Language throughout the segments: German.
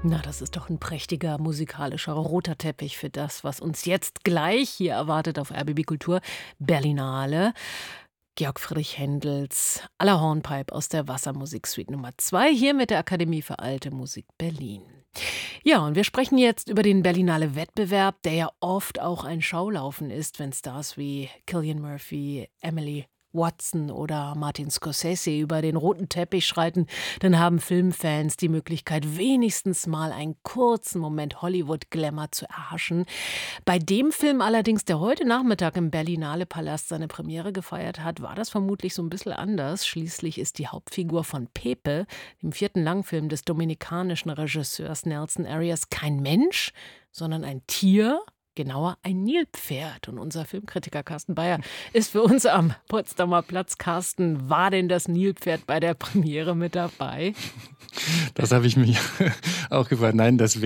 Na, das ist doch ein prächtiger musikalischer roter Teppich für das, was uns jetzt gleich hier erwartet auf RBB Kultur. Berlinale, Georg Friedrich Händels Aller Hornpipe aus der Wassermusiksuite Nummer 2 hier mit der Akademie für Alte Musik Berlin. Ja, und wir sprechen jetzt über den Berlinale Wettbewerb, der ja oft auch ein Schaulaufen ist, wenn Stars wie Cillian Murphy, Emily Watson oder Martin Scorsese über den roten Teppich schreiten, dann haben Filmfans die Möglichkeit, wenigstens mal einen kurzen Moment Hollywood-Glamour zu erhaschen. Bei dem Film allerdings, der heute Nachmittag im Berlinale Palast seine Premiere gefeiert hat, war das vermutlich so ein bisschen anders. Schließlich ist die Hauptfigur von Pepe, dem 4. Langfilm des dominikanischen Regisseurs Nelson Arias, kein Mensch, sondern ein Tier. Genauer ein Nilpferd. Und unser Filmkritiker Carsten Bayer ist für uns am Potsdamer Platz. Carsten, war denn das Nilpferd bei der Premiere mit dabei? Das habe ich mich auch gefragt. Nein, es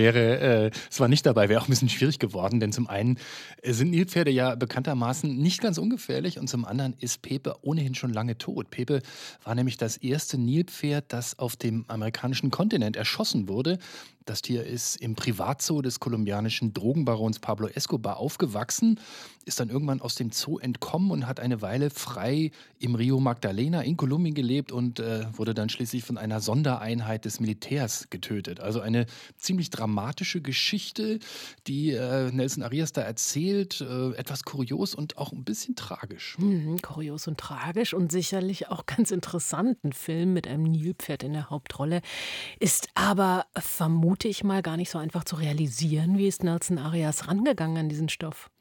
war nicht dabei. Wäre auch ein bisschen schwierig geworden, denn zum einen sind Nilpferde ja bekanntermaßen nicht ganz ungefährlich und zum anderen ist Pepe ohnehin schon lange tot. Pepe war nämlich das erste Nilpferd, das auf dem amerikanischen Kontinent erschossen wurde. Das Tier ist im Privatzoo des kolumbianischen Drogenbarons Pablo Escobar aufgewachsen, ist dann irgendwann aus dem Zoo entkommen und hat eine Weile frei im Rio Magdalena in Kolumbien gelebt und wurde dann schließlich von einer Sondereinheit des Militärs getötet. Also eine ziemlich dramatische Geschichte, die Nelson Arias da erzählt. Etwas kurios und auch ein bisschen tragisch. Kurios und tragisch und sicherlich auch ganz interessant. Ein Film mit einem Nilpferd in der Hauptrolle ist aber, vermute ich mal, gar nicht so einfach zu realisieren. Wie ist Nelson Arias rangegangen an diesen Stoff?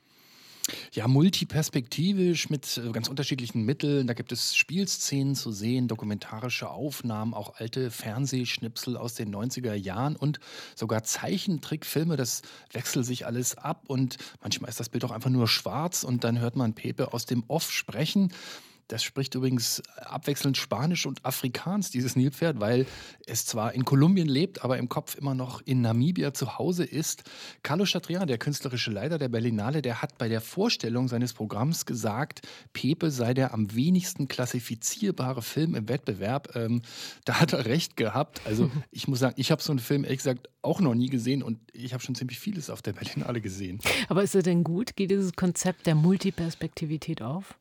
Ja, multiperspektivisch mit ganz unterschiedlichen Mitteln. Da gibt es Spielszenen zu sehen, dokumentarische Aufnahmen, auch alte Fernsehschnipsel aus den 90er Jahren und sogar Zeichentrickfilme. Das wechselt sich alles ab und manchmal ist das Bild auch einfach nur schwarz und dann hört man Pepe aus dem Off sprechen. Das spricht übrigens abwechselnd Spanisch und Afrikaans, dieses Nilpferd, weil es zwar in Kolumbien lebt, aber im Kopf immer noch in Namibia zu Hause ist. Carlos Chatrian, der künstlerische Leiter der Berlinale, der hat bei der Vorstellung seines Programms gesagt, Pepe sei der am wenigsten klassifizierbare Film im Wettbewerb. Da hat er recht gehabt. Also ich muss sagen, ich habe so einen Film ehrlich gesagt auch noch nie gesehen und ich habe schon ziemlich vieles auf der Berlinale gesehen. Aber ist er denn gut? Geht dieses Konzept der Multiperspektivität auf?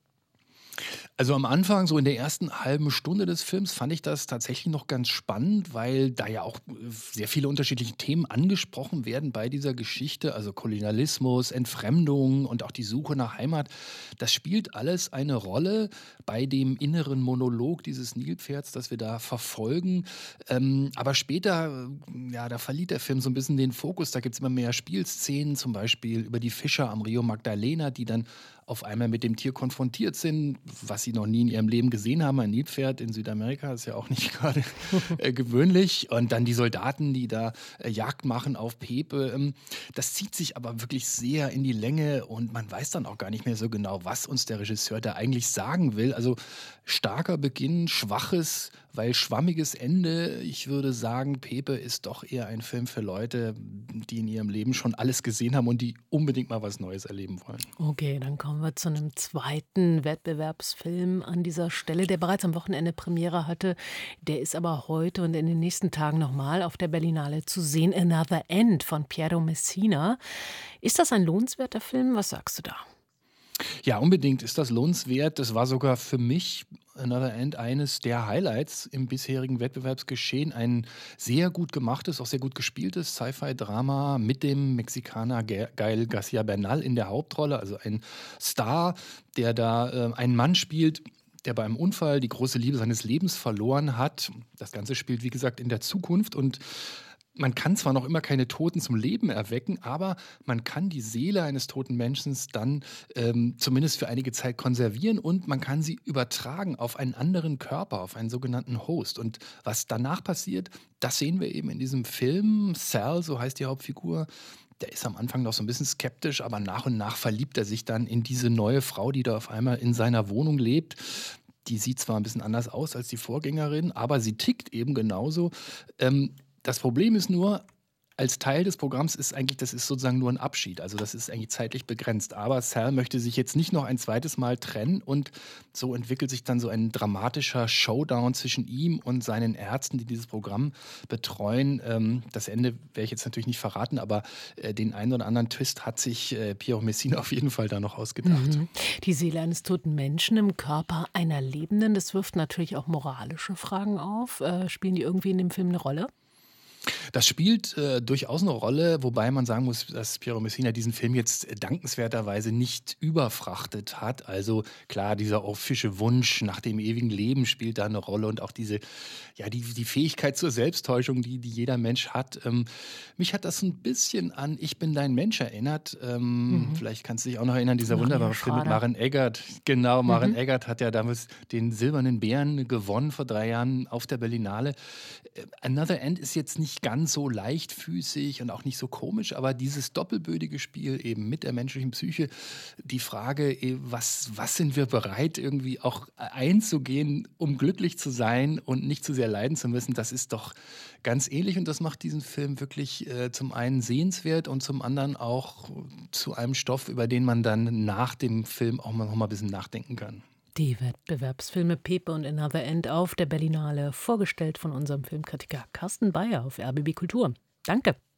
Also am Anfang, so in der ersten halben Stunde des Films, fand ich das tatsächlich noch ganz spannend, weil da ja auch sehr viele unterschiedliche Themen angesprochen werden bei dieser Geschichte. Also Kolonialismus, Entfremdung und auch die Suche nach Heimat. Das spielt alles eine Rolle bei dem inneren Monolog dieses Nilpferds, das wir da verfolgen. Aber später, ja, da verliert der Film so ein bisschen den Fokus. Da gibt es immer mehr Spielszenen, zum Beispiel über die Fischer am Rio Magdalena, die dann auf einmal mit dem Tier konfrontiert sind, was sie noch nie in ihrem Leben gesehen haben. Ein Nilpferd in Südamerika ist ja auch nicht gerade gewöhnlich. Und dann die Soldaten, die da Jagd machen auf Pepe. Das zieht sich aber wirklich sehr in die Länge und man weiß dann auch gar nicht mehr so genau, was uns der Regisseur da eigentlich sagen will. Also starker Beginn, schwaches, weil schwammiges Ende. Ich würde sagen, Pepe ist doch eher ein Film für Leute, die in ihrem Leben schon alles gesehen haben und die unbedingt mal was Neues erleben wollen. Okay, dann kommen wir zu einem zweiten Wettbewerbsfilm an dieser Stelle, der bereits am Wochenende Premiere hatte. Der ist aber heute und in den nächsten Tagen nochmal auf der Berlinale zu sehen. Another End von Piero Messina. Ist das ein lohnenswerter Film? Was sagst du da? Ja, unbedingt ist das lohnenswert. Das war sogar für mich Another End eines der Highlights im bisherigen Wettbewerbsgeschehen. Ein sehr gut gemachtes, auch sehr gut gespieltes Sci-Fi-Drama mit dem Mexikaner Gael García Bernal in der Hauptrolle. Also ein Star, der da einen Mann spielt, der bei einem Unfall die große Liebe seines Lebens verloren hat. Das Ganze spielt, wie gesagt, in der Zukunft und man kann zwar noch immer keine Toten zum Leben erwecken, aber man kann die Seele eines toten Menschen dann zumindest für einige Zeit konservieren und man kann sie übertragen auf einen anderen Körper, auf einen sogenannten Host. Und was danach passiert, das sehen wir eben in diesem Film. Sal, so heißt die Hauptfigur, der ist am Anfang noch so ein bisschen skeptisch, aber nach und nach verliebt er sich dann in diese neue Frau, die da auf einmal in seiner Wohnung lebt. Die sieht zwar ein bisschen anders aus als die Vorgängerin, aber sie tickt eben genauso. Das Problem ist nur, als Teil des Programms ist eigentlich das ist sozusagen nur ein Abschied. Also, das ist eigentlich zeitlich begrenzt. Aber Sal möchte sich jetzt nicht noch ein zweites Mal trennen und so entwickelt sich dann so ein dramatischer Showdown zwischen ihm und seinen Ärzten, die dieses Programm betreuen. Das Ende werde ich jetzt natürlich nicht verraten, aber, den einen oder anderen Twist hat sich, Piero Messina auf jeden Fall da noch ausgedacht. Mhm. Die Seele eines toten Menschen im Körper einer Lebenden, das wirft natürlich auch moralische Fragen auf. Spielen die irgendwie in dem Film eine Rolle? Das spielt, durchaus eine Rolle, wobei man sagen muss, dass Piero Messina diesen Film jetzt dankenswerterweise nicht überfrachtet hat. Also, klar, dieser orphische Wunsch nach dem ewigen Leben spielt da eine Rolle und auch diese ja, die Fähigkeit zur Selbsttäuschung, die jeder Mensch hat. Mich hat das ein bisschen an „Ich bin dein Mensch" erinnert. Mhm. Vielleicht kannst du dich auch noch erinnern, dieser Maria wunderbare Film mit Schrader. Maren Eggert. Genau, Maren Mhm. Eggert hat ja damals den Silbernen Bären gewonnen vor 3 Jahren auf der Berlinale. Another End ist jetzt nicht ganz so leichtfüßig und auch nicht so komisch, aber dieses doppelbödige Spiel eben mit der menschlichen Psyche, die Frage, was sind wir bereit irgendwie auch einzugehen, um glücklich zu sein und nicht zu sehr leiden zu müssen, das ist doch ganz ähnlich und das macht diesen Film wirklich zum einen sehenswert und zum anderen auch zu einem Stoff, über den man dann nach dem Film auch mal noch mal ein bisschen nachdenken kann. Die Wettbewerbsfilme Pepe und Another End auf der Berlinale, vorgestellt von unserem Filmkritiker Carsten Bayer auf RBB Kultur. Danke.